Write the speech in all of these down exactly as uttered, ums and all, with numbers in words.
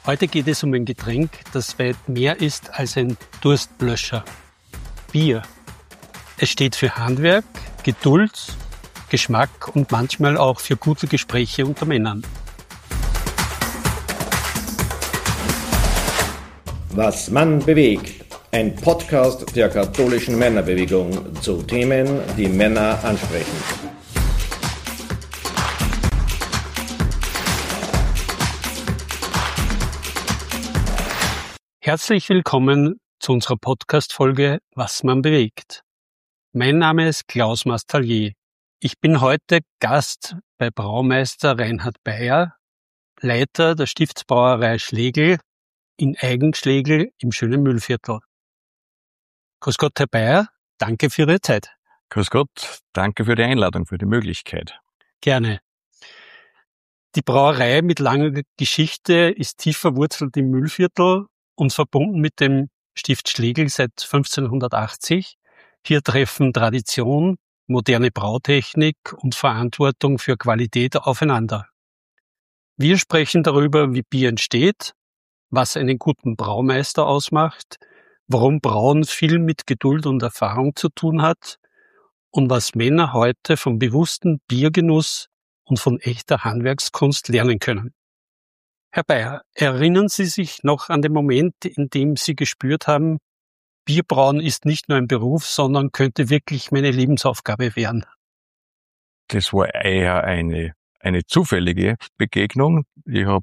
Heute geht es um ein Getränk, das weit mehr ist als ein Durstlöscher. Bier. Es steht für Handwerk, Geduld, Geschmack und manchmal auch für gute Gespräche unter Männern. Was Mann bewegt. Ein Podcast der katholischen Männerbewegung zu Themen, die Männer ansprechen. Herzlich willkommen zu unserer Podcast-Folge Was man bewegt. Mein Name ist Klaus Mastallier. Ich bin heute Gast bei Braumeister Reinhard Beyer, Leiter der Stiftsbrauerei Schlegel in Eigenschlegel im schönen Mühlviertel. Grüß Gott, Herr Beyer, danke für Ihre Zeit. Grüß Gott, danke für die Einladung, für die Möglichkeit. Gerne. Die Brauerei mit langer Geschichte ist tief verwurzelt im Mühlviertel und verbunden mit dem Stift Schlegel seit fünfzehnhundertachtzig. Hier treffen Tradition, moderne Brautechnik und Verantwortung für Qualität aufeinander. Wir sprechen darüber, wie Bier entsteht, was einen guten Braumeister ausmacht, warum Brauen viel mit Geduld und Erfahrung zu tun hat und was Männer heute vom bewussten Biergenuss und von echter Handwerkskunst lernen können. Herr Beyer, erinnern Sie sich noch an den Moment, in dem Sie gespürt haben, Bierbrauen ist nicht nur ein Beruf, sondern könnte wirklich meine Lebensaufgabe werden? Das war eher eine, eine zufällige Begegnung. Ich habe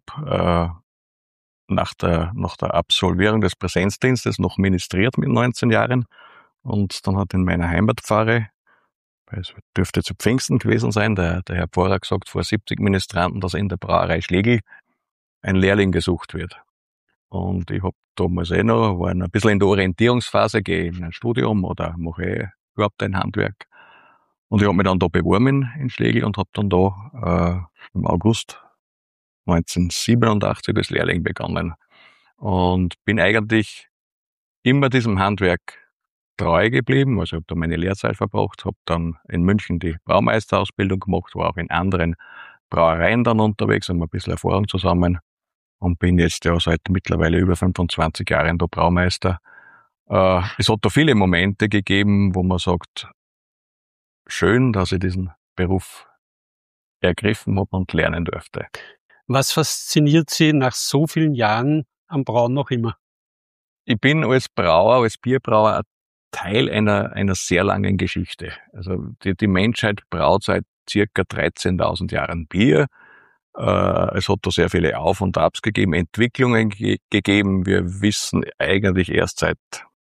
äh, nach der, nach der Absolvierung des Präsenzdienstes noch ministriert mit neunzehn Jahren und dann hat in meiner Heimatpfarre, es dürfte zu Pfingsten gewesen sein, der, der Herr Pfarrer gesagt, vor siebzig Ministranten, dass in der Brauerei Schlegel ein Lehrling gesucht wird. Und ich habe damals eh noch, war ein bisschen in der Orientierungsphase, gehe in ein Studium oder mache ich überhaupt ein Handwerk. Und ich habe mich dann da beworben in Schlegel und habe dann da äh, im August neunzehnhundertsiebenundachtzig als Lehrling begonnen. Und bin eigentlich immer diesem Handwerk treu geblieben. Also ich habe da meine Lehrzeit verbracht, habe dann in München die Braumeisterausbildung gemacht, war auch in anderen Brauereien dann unterwegs, haben ein bisschen Erfahrung zusammen. Und bin jetzt ja seit mittlerweile über fünfundzwanzig Jahren da Braumeister. Äh, es hat da viele Momente gegeben, wo man sagt, schön, dass ich diesen Beruf ergriffen habe und lernen durfte. Was fasziniert Sie nach so vielen Jahren am Brauen noch immer? Ich bin als Brauer, als Bierbrauer ein Teil einer, einer sehr langen Geschichte. Also die, die Menschheit braut seit circa dreizehntausend Jahren Bier. Es hat da sehr viele Auf- und Abs gegeben, Entwicklungen ge- gegeben. Wir wissen eigentlich erst seit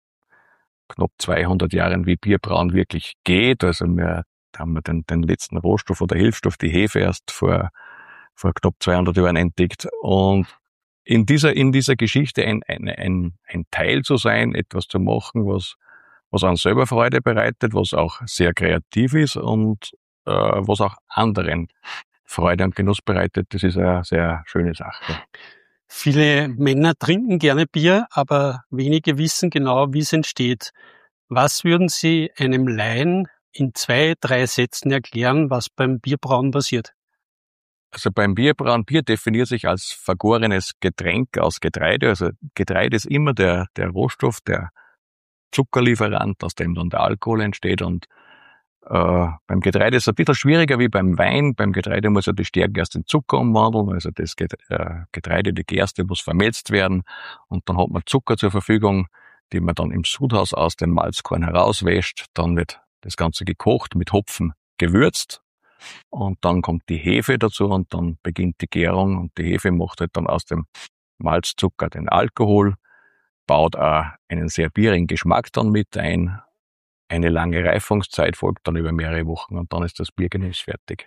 knapp zweihundert Jahren, wie Bierbrauen wirklich geht. Also wir haben wir den, den letzten Rohstoff oder Hilfsstoff, die Hefe, erst vor, vor knapp zweihundert Jahren entdeckt. Und in dieser, in dieser Geschichte ein, ein, ein, ein Teil zu sein, etwas zu machen, was, was einem selber Freude bereitet, was auch sehr kreativ ist und äh, was auch anderen Freude und Genuss bereitet, das ist eine sehr schöne Sache. Viele Männer trinken gerne Bier, aber wenige wissen genau, wie es entsteht. Was würden Sie einem Laien in zwei, drei Sätzen erklären, was beim Bierbrauen passiert? Also beim Bierbrauen, Bier definiert sich als vergorenes Getränk aus Getreide. Also Getreide ist immer der, der Rohstoff, der Zuckerlieferant, aus dem dann der Alkohol entsteht. Und Äh, beim Getreide ist es ein bisschen schwieriger wie beim Wein. Beim Getreide muss ja die Stärke erst in Zucker umwandeln. Also das Getreide, die Gerste muss vermelzt werden. Und dann hat man Zucker zur Verfügung, die man dann im Sudhaus aus dem Malzkorn herauswäscht. Dann wird das Ganze gekocht, mit Hopfen gewürzt. Und dann kommt die Hefe dazu und dann beginnt die Gärung. Und die Hefe macht halt dann aus dem Malzzucker den Alkohol, baut auch einen sehr bierigen Geschmack dann mit ein. Eine lange Reifungszeit folgt dann über mehrere Wochen und dann ist das Biergenuss fertig.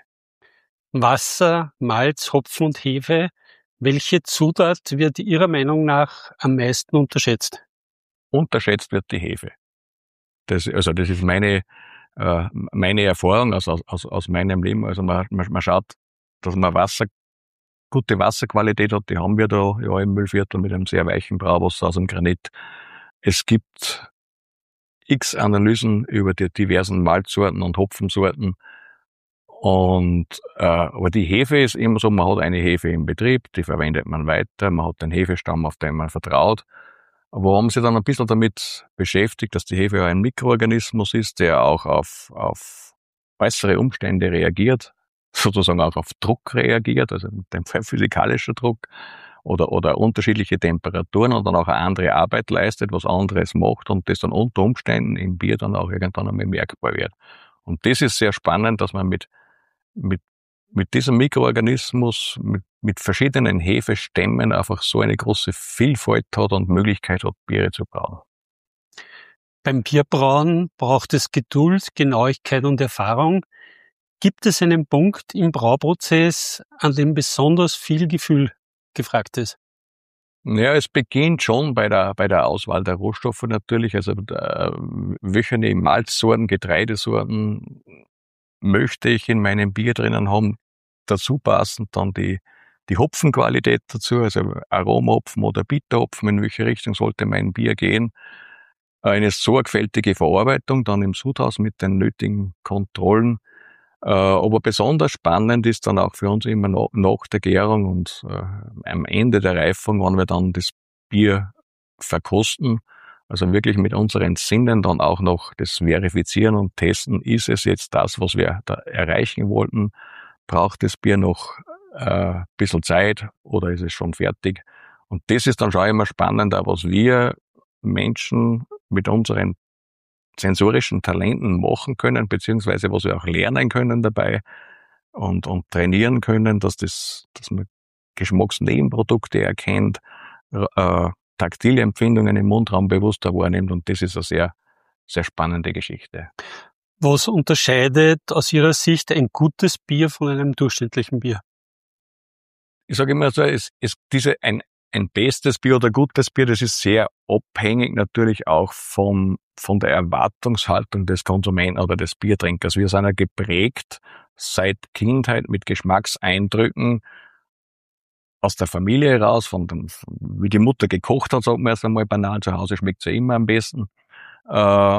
Wasser, Malz, Hopfen und Hefe. Welche Zutat wird Ihrer Meinung nach am meisten unterschätzt? Unterschätzt wird die Hefe. Das, also das ist meine, äh, meine Erfahrung aus, aus, aus meinem Leben. Also man, man, man schaut, dass man Wasser, gute Wasserqualität hat. Die haben wir da ja im Mühlviertel mit einem sehr weichen Brauwasser aus dem Granit. Es gibt x Analysen über die diversen Malzsorten und Hopfensorten Und äh, aber die Hefe ist immer so, man hat eine Hefe im Betrieb, die verwendet man weiter, man hat den Hefestamm, auf den man vertraut. Aber wir haben sich dann ein bisschen damit beschäftigt, dass die Hefe ja ein Mikroorganismus ist, der auch auf, auf äußere Umstände reagiert, sozusagen auch auf Druck reagiert, also in dem Fall physikalischer Druck oder, oder unterschiedliche Temperaturen und dann auch eine andere Arbeit leistet, was anderes macht und das dann unter Umständen im Bier dann auch irgendwann einmal merkbar wird. Und das ist sehr spannend, dass man mit, mit, mit diesem Mikroorganismus, mit, mit verschiedenen Hefestämmen einfach so eine große Vielfalt hat und Möglichkeit hat, Biere zu brauen. Beim Bierbrauen braucht es Geduld, Genauigkeit und Erfahrung. Gibt es einen Punkt im Brauprozess, an dem besonders viel Gefühl gefragt ist? Ja, es beginnt schon bei der, bei der Auswahl der Rohstoffe natürlich. Also, äh, welche Malzsorten, Getreidesorten möchte ich in meinem Bier drinnen haben? Dazu passend dann die, die Hopfenqualität dazu, also Aromahopfen oder Bitterhopfen, in welche Richtung sollte mein Bier gehen? Eine sorgfältige Verarbeitung dann im Sudhaus mit den nötigen Kontrollen. Äh, aber besonders spannend ist dann auch für uns immer noch, nach der Gärung und äh, am Ende der Reifung, wenn wir dann das Bier verkosten, also wirklich mit unseren Sinnen dann auch noch das verifizieren und testen, ist es jetzt das, was wir da erreichen wollten? Braucht das Bier noch äh, ein bisschen Zeit oder ist es schon fertig? Und das ist dann schon immer spannend, auch was wir Menschen mit unseren sensorischen Talenten machen können, beziehungsweise was wir auch lernen können dabei und, und trainieren können, dass das, dass man Geschmacksnebenprodukte erkennt, äh, taktile Empfindungen im Mundraum bewusster wahrnimmt und das ist eine sehr, sehr spannende Geschichte. Was unterscheidet aus Ihrer Sicht ein gutes Bier von einem durchschnittlichen Bier? Ich sage immer so, es, es, diese, ein, ein bestes Bier oder gutes Bier, das ist sehr abhängig natürlich auch vom, von der Erwartungshaltung des Konsumenten oder des Biertrinkers. Wir sind ja geprägt seit Kindheit mit Geschmackseindrücken aus der Familie heraus, von dem, wie die Mutter gekocht hat, sagen wir erst einmal banal, zu Hause schmeckt sie immer am besten. Äh,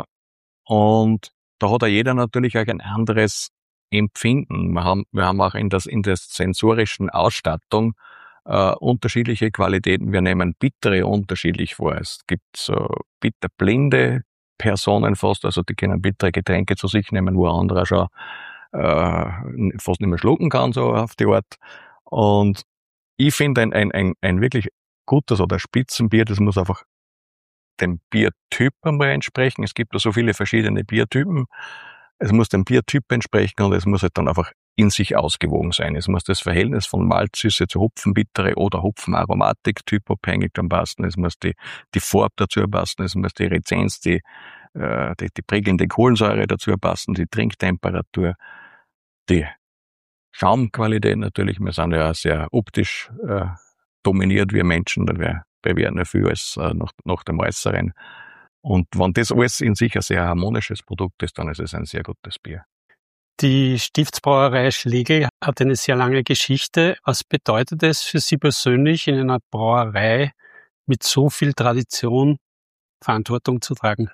und da hat ja jeder natürlich auch ein anderes Empfinden. Wir haben, wir haben auch in, das, in der sensorischen Ausstattung äh, unterschiedliche Qualitäten. Wir nehmen bittere unterschiedlich vor. Es gibt so bitterblinde Personen fast, also die können bittere Getränke zu sich nehmen, wo ein anderer schon äh, fast nicht mehr schlucken kann, so auf die Art. Und ich finde, ein, ein, ein, ein wirklich gutes oder Spitzenbier, das muss einfach dem Biertyp einmal entsprechen. Es gibt da so viele verschiedene Biertypen. Es muss dem Biertyp entsprechen und es muss halt dann einfach in sich ausgewogen sein. Es muss das Verhältnis von Malzsüße zu Hopfenbittere oder Hopfenaromatik typabhängig dann passen. Es muss die, die Farbe dazu passen. Es muss die Rezenz, die, äh, die, die prägelnde Kohlensäure dazu passen, die Trinktemperatur, die Schaumqualität natürlich. Wir sind ja sehr optisch äh, dominiert, wir Menschen, da wir bewerten ja viel als äh, nach, nach dem Äußeren. Und wenn das alles in sich ein sehr harmonisches Produkt ist, dann ist es ein sehr gutes Bier. Die Stiftsbrauerei Schlegel hat eine sehr lange Geschichte. Was bedeutet es für Sie persönlich, in einer Brauerei mit so viel Tradition Verantwortung zu tragen?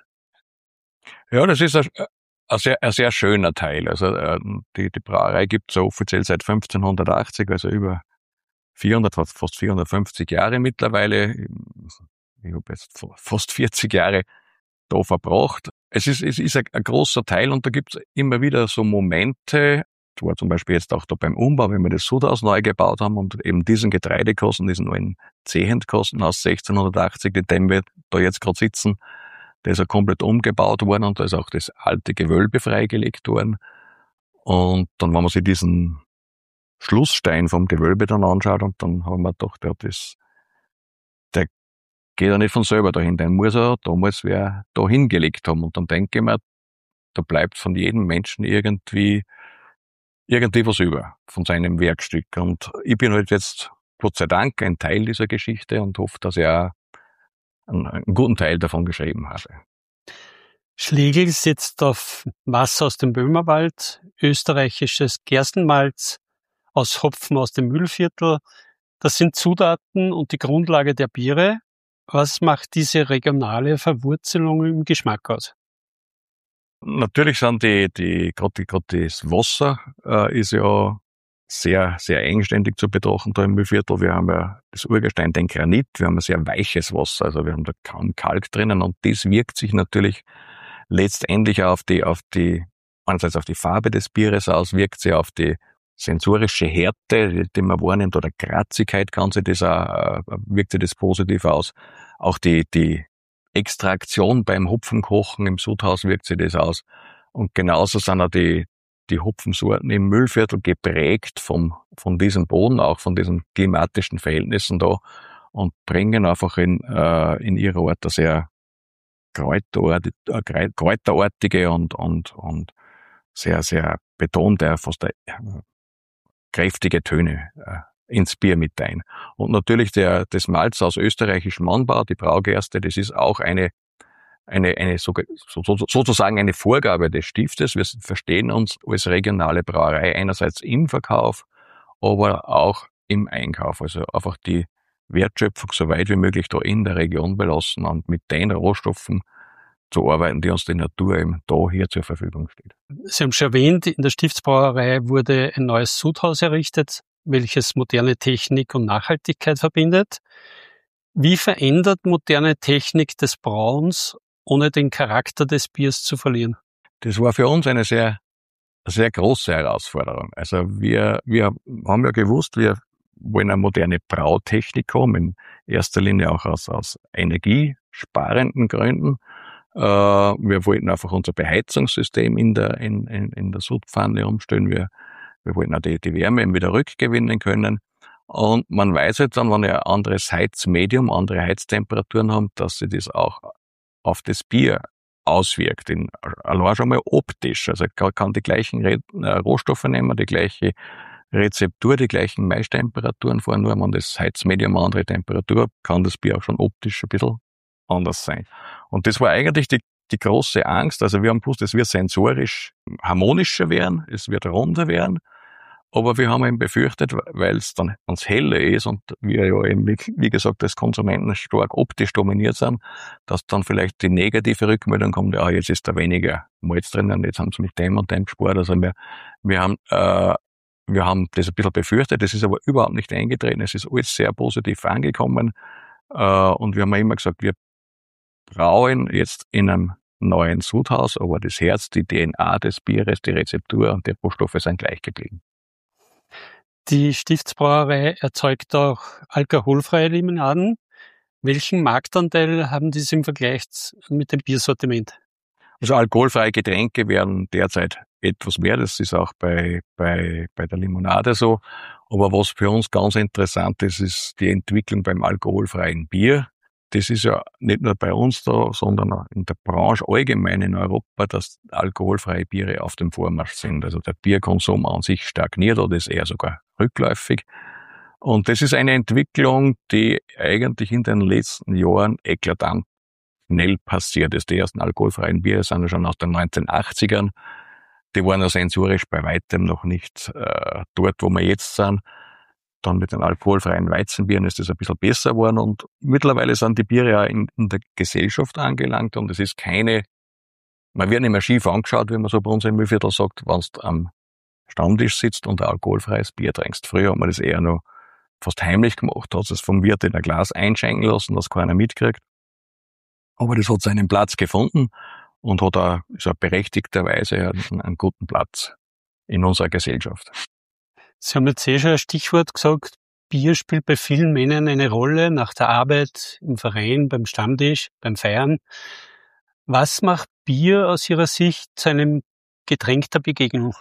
Ja, das ist ein, ein, sehr, ein sehr schöner Teil. Also die, die Brauerei gibt es ja offiziell seit fünfzehnhundertachtzig, also über vierhundert, fast vierhundertfünfzig Jahre mittlerweile. Ich habe jetzt fast vierzig Jahre da verbracht. Es ist, es ist ein, ein großer Teil und da gibt es immer wieder so Momente, das war zum Beispiel jetzt auch da beim Umbau, wenn wir das Sudhaus neu gebaut haben und eben diesen Getreidekasten, diesen neuen Zehendkasten aus sechzehnhundertachtzig, in dem wir da jetzt gerade sitzen, der ist ja komplett umgebaut worden und da ist auch das alte Gewölbe freigelegt worden. Und dann, wenn man sich diesen Schlussstein vom Gewölbe dann anschaut und dann haben wir gedacht, ja, das, der geht ja nicht von selber dahin, den muss er damals wer da hingelegt haben. Und dann denke ich mir, da bleibt von jedem Menschen irgendwie, irgendwie was über, von seinem Werkstück. Und ich bin halt jetzt, Gott sei Dank, ein Teil dieser Geschichte und hoffe, dass ich auch einen, einen guten Teil davon geschrieben habe. Schlegel setzt auf Wasser aus dem Böhmerwald, österreichisches Gerstenmalz aus Hopfen aus dem Mühlviertel. Das sind Zutaten und die Grundlage der Biere. Was macht diese regionale Verwurzelung im Geschmack aus? Natürlich sind die, die, gerade gerade das Wasser äh, ist ja sehr, sehr eigenständig zu betrachten da im Mühlviertel. Wir haben ja das Urgestein, den Granit, wir haben ein sehr weiches Wasser, also wir haben da kaum Kalk drinnen und das wirkt sich natürlich letztendlich auf die, auf die, einerseits auf die Farbe des Bieres aus, wirkt sich auf die sensorische Härte, die, die man wahrnimmt, oder Kratzigkeit, kann sich das auch, äh, wirkt sich das positiv aus. Auch die, die Extraktion beim Hopfenkochen im Sudhaus wirkt sich das aus. Und genauso sind auch die, die Hopfensorten im Mühlviertel geprägt vom, von diesem Boden, auch von diesen klimatischen Verhältnissen da, und bringen einfach in, äh, in ihrer Art eine sehr kräuterartige, äh, kräuterartige und, und, und sehr, sehr betonte, fast äh, kräftige Töne äh, ins Bier mit ein. Und natürlich der, das Malz aus österreichischem Anbau, die Braugerste, das ist auch eine, eine, eine, so, so, sozusagen eine Vorgabe des Stiftes. Wir verstehen uns als regionale Brauerei einerseits im Verkauf, aber auch im Einkauf. Also einfach die Wertschöpfung so weit wie möglich da in der Region belassen und mit den Rohstoffen zu arbeiten, die uns die Natur eben da hier zur Verfügung steht. Sie haben schon erwähnt, in der Stiftsbrauerei wurde ein neues Sudhaus errichtet, welches moderne Technik und Nachhaltigkeit verbindet. Wie verändert moderne Technik des Brauens, ohne den Charakter des Biers zu verlieren? Das war für uns eine sehr, sehr große Herausforderung. Also wir, wir haben ja gewusst, wir wollen eine moderne Brautechnik haben, in erster Linie auch aus, aus energiesparenden Gründen. Uh, wir wollten einfach unser Beheizungssystem in der, in, in, in der Sudpfanne umstellen. Wir, wir wollten auch die, die Wärme eben wieder rückgewinnen können. Und man weiß jetzt dann, wenn wir ein anderes Heizmedium, andere Heiztemperaturen haben, dass sich das auch auf das Bier auswirkt. In, allein schon mal optisch. Also kann, kann die gleichen Re- Rohstoffe nehmen, die gleiche Rezeptur, die gleichen Maistemperaturen fahren. Nur wenn das Heizmedium eine andere Temperatur hat, kann das Bier auch schon optisch ein bisschen anders sein. Und das war eigentlich die, die große Angst. Also wir haben gewusst, es wird sensorisch harmonischer werden, es wird runder werden, aber wir haben eben befürchtet, weil es dann uns heller ist und wir ja eben, wie gesagt, als Konsumenten stark optisch dominiert sind, dass dann vielleicht die negative Rückmeldung kommt, ja, jetzt ist da weniger Malz drinnen, jetzt haben sie mit dem und dem gespart. Also wir, wir haben, äh, wir haben das ein bisschen befürchtet, das ist aber überhaupt nicht eingetreten, es ist alles sehr positiv angekommen, äh, und wir haben immer gesagt, wir brauen jetzt in einem neuen Sudhaus, aber das Herz, die D N A des Bieres, die Rezeptur und die Rohstoffe sind gleich geblieben. Die Stiftsbrauerei erzeugt auch alkoholfreie Limonaden. Welchen Marktanteil haben diese im Vergleich mit dem Biersortiment? Also alkoholfreie Getränke werden derzeit etwas mehr, das ist auch bei, bei, bei der Limonade so. Aber was für uns ganz interessant ist, ist die Entwicklung beim alkoholfreien Bier. Das ist ja nicht nur bei uns da, sondern auch in der Branche allgemein in Europa, dass alkoholfreie Biere auf dem Vormarsch sind. Also der Bierkonsum an sich stagniert oder ist eher sogar rückläufig. Und das ist eine Entwicklung, die eigentlich in den letzten Jahren eklatant schnell passiert ist. Die ersten alkoholfreien Biere sind ja schon aus den neunzehnhundertachtzigern. Die waren ja sensorisch bei weitem noch nicht äh, dort, wo wir jetzt sind. Dann mit den alkoholfreien Weizenbieren ist das ein bisschen besser geworden und mittlerweile sind die Biere ja in, in der Gesellschaft angelangt und es ist keine, man wird nicht mehr schief angeschaut, wie man so bei uns im Mühlviertel sagt, wenn du am Stammtisch sitzt und ein alkoholfreies Bier trinkst. Früher hat man das eher noch fast heimlich gemacht, hat es vom Wirt in ein Glas einschenken lassen, dass keiner mitkriegt. Aber das hat seinen Platz gefunden und hat auch, ist auch berechtigterweise einen, einen guten Platz in unserer Gesellschaft. Sie haben jetzt eh schon ein Stichwort gesagt, Bier spielt bei vielen Männern eine Rolle, nach der Arbeit, im Verein, beim Stammtisch, beim Feiern. Was macht Bier aus Ihrer Sicht zu einem Getränk der Begegnung?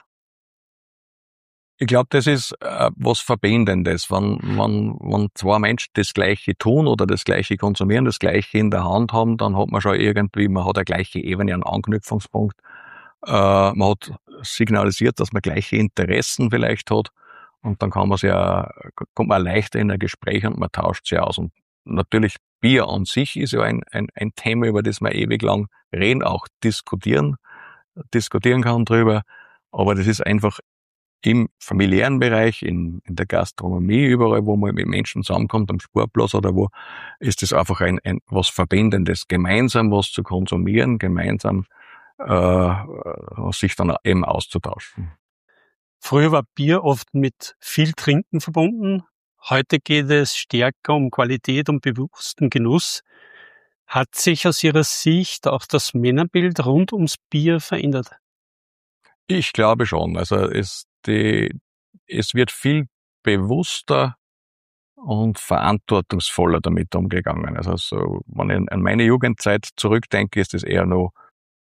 Ich glaube, das ist äh, was Verbindendes. Wenn, wenn, wenn zwei Menschen das Gleiche tun oder das Gleiche konsumieren, das Gleiche in der Hand haben, dann hat man schon irgendwie, man hat eine gleiche Ebene, einen Anknüpfungspunkt. Äh, man hat signalisiert, dass man gleiche Interessen vielleicht hat. Und dann kann man sich ja, kommt man leichter in ein Gespräch und man tauscht sich aus. Und natürlich, Bier an sich ist ja ein, ein, ein Thema, über das man ewig lang reden, auch diskutieren, diskutieren kann drüber. Aber das ist einfach im familiären Bereich, in, in der Gastronomie, überall, wo man mit Menschen zusammenkommt, am Sportplatz oder wo, ist das einfach ein, ein was Verbindendes, gemeinsam was zu konsumieren, gemeinsam äh, sich dann eben auszutauschen. Früher war Bier oft mit viel Trinken verbunden. Heute geht es stärker um Qualität und bewussten Genuss. Hat sich aus Ihrer Sicht auch das Männerbild rund ums Bier verändert? Ich glaube schon. Also es, die, es wird viel bewusster und verantwortungsvoller damit umgegangen. Also so, wenn ich an meine Jugendzeit zurückdenke, ist es eher noch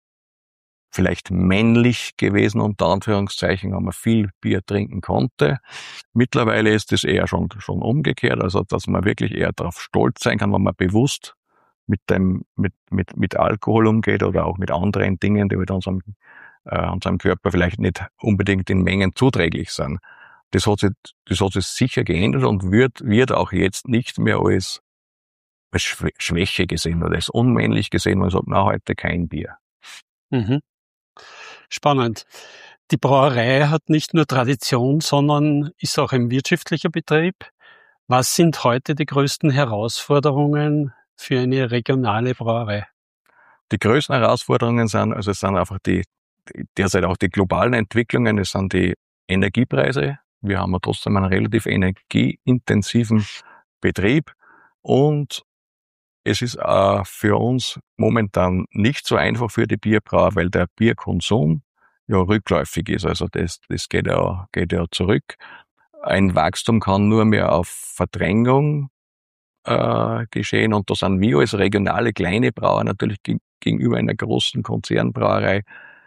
vielleicht männlich gewesen, unter Anführungszeichen, wenn man viel Bier trinken konnte. Mittlerweile ist es eher schon, schon umgekehrt, also dass man wirklich eher darauf stolz sein kann, wenn man bewusst mit dem, mit, mit, mit Alkohol umgeht oder auch mit anderen Dingen, die mit unserem, äh, unserem Körper vielleicht nicht unbedingt in Mengen zuträglich sind. Das hat sich, das hat sich sicher geändert und wird, wird auch jetzt nicht mehr als, als Schwäche gesehen oder als unmännlich gesehen. Man sagt, na, heute kein Bier. Mhm. Spannend. Die Brauerei hat nicht nur Tradition, sondern ist auch ein wirtschaftlicher Betrieb. Was sind heute die größten Herausforderungen für eine regionale Brauerei? Die größten Herausforderungen sind, also es sind einfach die, die derzeit auch die globalen Entwicklungen, es sind die Energiepreise. Wir haben ja trotzdem einen relativ energieintensiven Betrieb und es ist äh, für uns momentan nicht so einfach für die Bierbrauer, weil der Bierkonsum ja rückläufig ist. Also das, das geht ja, geht ja zurück. Ein Wachstum kann nur mehr auf Verdrängung äh, geschehen und da sind wir als regionale kleine Brauer natürlich ge- gegenüber einer großen Konzernbrauerei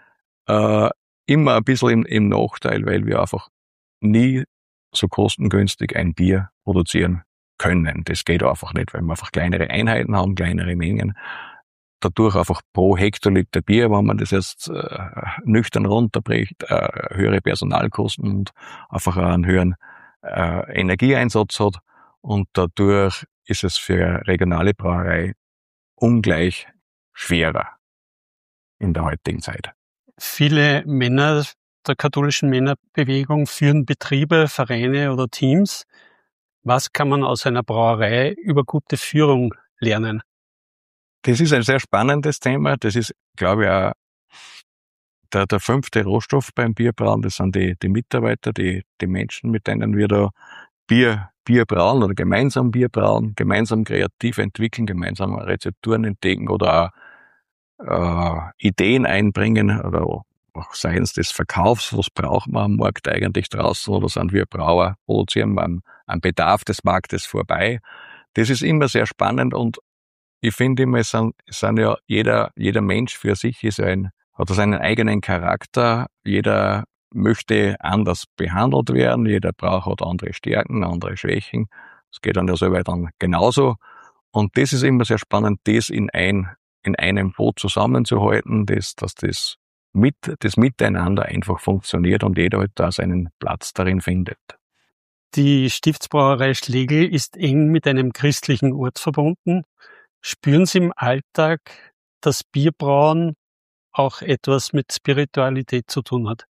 äh, immer ein bisschen im, im Nachteil, weil wir einfach nie so kostengünstig ein Bier produzieren können. Das geht einfach nicht, weil wir einfach kleinere Einheiten haben, kleinere Mengen. Dadurch einfach pro Hektoliter Bier, wenn man das jetzt äh, nüchtern runterbricht, äh, höhere Personalkosten und einfach einen höheren äh, Energieeinsatz hat. Und dadurch ist es für eine regionale Brauerei ungleich schwerer in der heutigen Zeit. Viele Männer der katholischen Männerbewegung führen Betriebe, Vereine oder Teams. Was kann man aus einer Brauerei über gute Führung lernen? Das ist ein sehr spannendes Thema. Das ist, glaube ich, auch der, der fünfte Rohstoff beim Bierbrauen. Das sind die, die Mitarbeiter, die, die Menschen, mit denen wir da Bier, Bier brauen oder gemeinsam Bier brauen, gemeinsam kreativ entwickeln, gemeinsam Rezepturen entdecken oder auch äh, Ideen einbringen oder auch seitens des Verkaufs, was braucht man am Markt eigentlich draußen oder sind wir Brauer, produzieren wir am, am Bedarf des Marktes vorbei. Das ist immer sehr spannend und ich finde immer, es sind, es sind ja jeder, jeder Mensch für sich ist ein, hat seinen eigenen Charakter, jeder möchte anders behandelt werden, jeder Brauch hat andere Stärken, andere Schwächen. Es geht dann ja so weit dann genauso. Und das ist immer sehr spannend, das in ein, in einem Boot zusammenzuhalten, das, dass das mit, das Miteinander einfach funktioniert und jeder halt da seinen Platz darin findet. Die Stiftsbrauerei Schlegel ist eng mit einem christlichen Ort verbunden. Spüren Sie im Alltag, dass Bierbrauen auch etwas mit Spiritualität zu tun hat?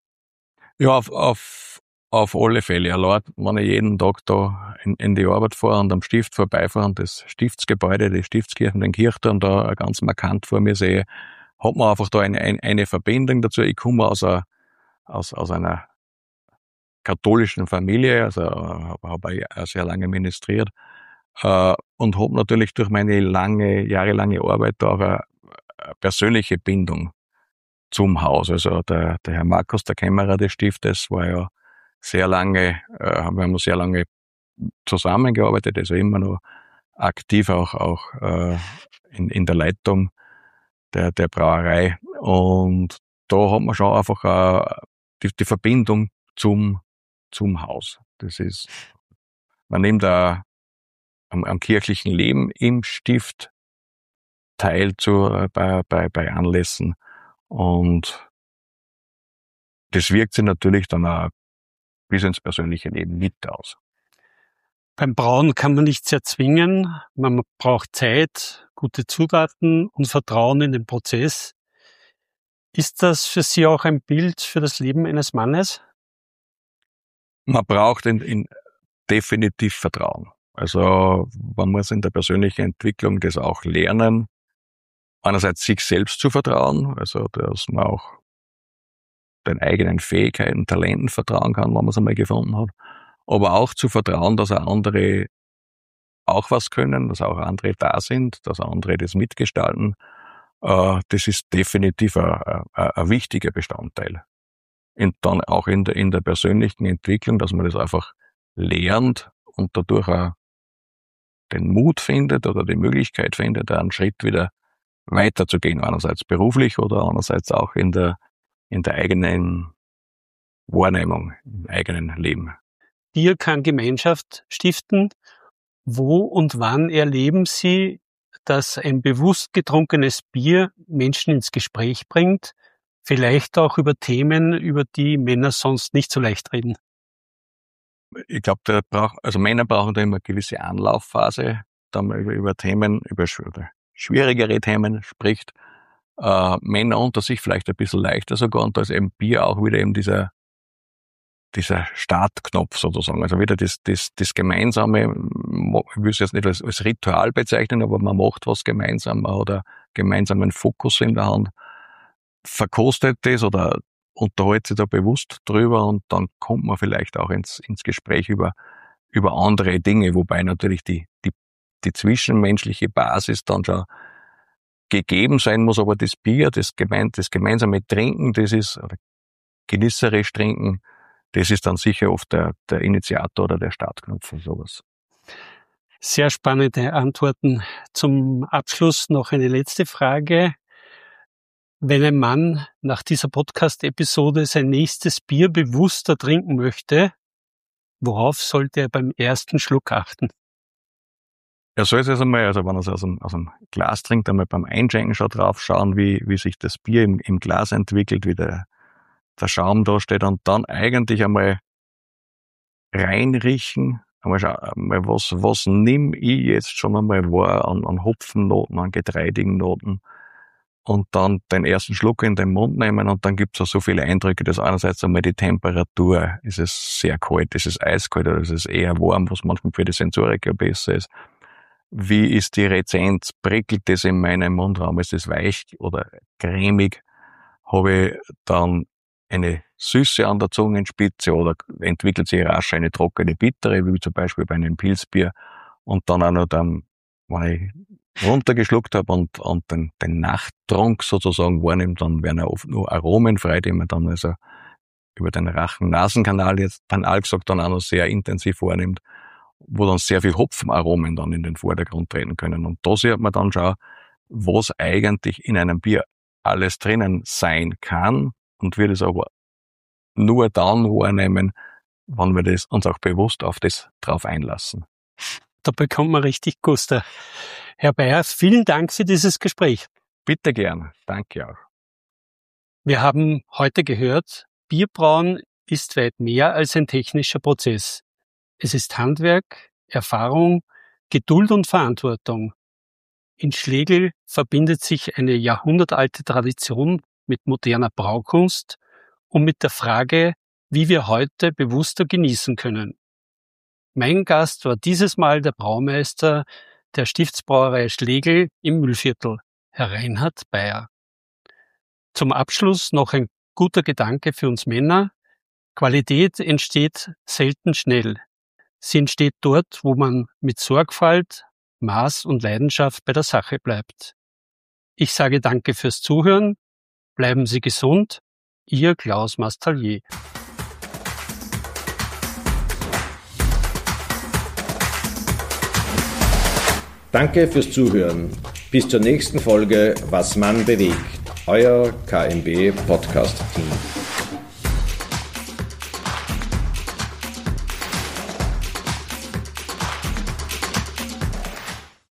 Ja, auf, auf, auf alle Fälle. Allein, wenn ich jeden Tag da in, in die Arbeit fahre und am Stift vorbeifahre und das Stiftsgebäude, die Stiftskirche, den Kirchturm da ganz markant vor mir sehe, hat man einfach da eine, eine, eine Verbindung dazu. Ich komme aus, a, aus, aus einer katholischen Familie, also habe hab ich sehr lange ministriert äh, und habe natürlich durch meine lange, jahrelange Arbeit da auch eine, eine persönliche Bindung zum Haus. Also der, der Herr Markus, der Kämmerer des Stiftes, war ja sehr lange, äh, haben wir sehr lange zusammengearbeitet, also immer noch aktiv auch, auch äh, in, in der Leitung der, der Brauerei. Und da hat man schon einfach äh, die, die Verbindung zum, zum Haus. Das ist, man nimmt da am, am kirchlichen Leben im Stift teil zu, äh, bei, bei, bei Anlässen. Und das wirkt sich natürlich dann auch bis ins persönliche Leben mit aus. Beim Brauen kann man nichts erzwingen. Man braucht Zeit, gute Zutaten und Vertrauen in den Prozess. Ist das für Sie auch ein Bild für das Leben eines Mannes? Man braucht in, in definitiv Vertrauen. Also man muss in der persönlichen Entwicklung das auch lernen, einerseits sich selbst zu vertrauen, also dass man auch den eigenen Fähigkeiten, Talenten vertrauen kann, wenn man es einmal gefunden hat, aber auch zu vertrauen, dass auch andere auch was können, dass auch andere da sind, dass andere das mitgestalten. Das ist definitiv ein, ein, ein wichtiger Bestandteil. Und dann auch in der, in der persönlichen Entwicklung, dass man das einfach lernt und dadurch auch den Mut findet oder die Möglichkeit findet, einen Schritt wieder weiterzugehen, einerseits beruflich oder andererseits auch in der, in der eigenen Wahrnehmung, im eigenen Leben. Bier kann Gemeinschaft stiften. Wo und wann erleben Sie, dass ein bewusst getrunkenes Bier Menschen ins Gespräch bringt, vielleicht auch über Themen, über die Männer sonst nicht so leicht reden? Ich glaube, da braucht, also Männer brauchen da immer eine gewisse Anlaufphase, da man über, über Themen, über schwierigere Themen spricht. Äh, Männer unter sich vielleicht ein bisschen leichter sogar, und da ist eben Bier auch wieder eben dieser dieser Startknopf sozusagen, also wieder das, das, das Gemeinsame, ich will es jetzt nicht als, als Ritual bezeichnen, aber man macht was gemeinsam, man hat einen gemeinsamen Fokus in der Hand, verkostet das oder unterhält sich da bewusst drüber, und dann kommt man vielleicht auch ins, ins Gespräch über, über andere Dinge, wobei natürlich die, die, die zwischenmenschliche Basis dann schon gegeben sein muss, aber das Bier, das, gemein, das gemeinsame Trinken, das ist, oder genießerisch trinken, das ist dann sicher oft der, der Initiator oder der Startknopf für sowas. Sehr spannende Antworten. Zum Abschluss noch eine letzte Frage. Wenn ein Mann nach dieser Podcast-Episode sein nächstes Bier bewusster trinken möchte, worauf sollte er beim ersten Schluck achten? Er soll es also mal, also wenn er es aus einem, aus einem Glas trinkt, einmal beim Einschenken schon drauf schauen, wie, wie sich das Bier im, im Glas entwickelt, wie der der Schaum da steht, und dann eigentlich einmal reinriechen, einmal schauen, einmal was, was nimm ich jetzt schon einmal wahr an, an Hopfennoten, an getreidigen Noten, und dann den ersten Schluck in den Mund nehmen, und dann gibt's auch so viele Eindrücke, dass einerseits einmal die Temperatur, ist es sehr kalt, ist es eiskalt oder ist es eher warm, was manchmal für die Sensoriker besser ist. Wie ist die Rezenz? Prickelt das in meinem Mundraum? Ist es weich oder cremig? Habe ich dann eine Süße an der Zungenspitze oder entwickelt sich rasch eine trockene Bittere, wie zum Beispiel bei einem Pilzbier, und dann auch noch dann, wenn ich runtergeschluckt habe und, und den, den Nachttrunk sozusagen wahrnimmt, dann werden ja oft nur Aromen frei, die man dann also über den Rachen-Nasenkanal jetzt dann all gesagt dann auch noch sehr intensiv wahrnimmt, wo dann sehr viel Hopfenaromen dann in den Vordergrund treten können. Und da sieht man dann schon, was eigentlich in einem Bier alles drinnen sein kann, und wir das aber nur dann wahrnehmen, wenn wir das uns auch bewusst auf das drauf einlassen. Da bekommt man richtig Guster. Herr Beyer, vielen Dank für dieses Gespräch. Bitte gern. Danke auch. Wir haben heute gehört, Bierbrauen ist weit mehr als ein technischer Prozess. Es ist Handwerk, Erfahrung, Geduld und Verantwortung. In Schlegel verbindet sich eine jahrhundertalte Tradition mit moderner Braukunst und mit der Frage, wie wir heute bewusster genießen können. Mein Gast war dieses Mal der Braumeister der Stiftsbrauerei Schlegel im Mühlviertel, Herr Reinhard Beyer. Zum Abschluss noch ein guter Gedanke für uns Männer. Qualität entsteht selten schnell. Sie entsteht dort, wo man mit Sorgfalt, Maß und Leidenschaft bei der Sache bleibt. Ich sage danke fürs Zuhören. Bleiben Sie gesund. Ihr Klaus Mastallier. Danke fürs Zuhören. Bis zur nächsten Folge Was Mann bewegt. Euer K M B Podcast Team.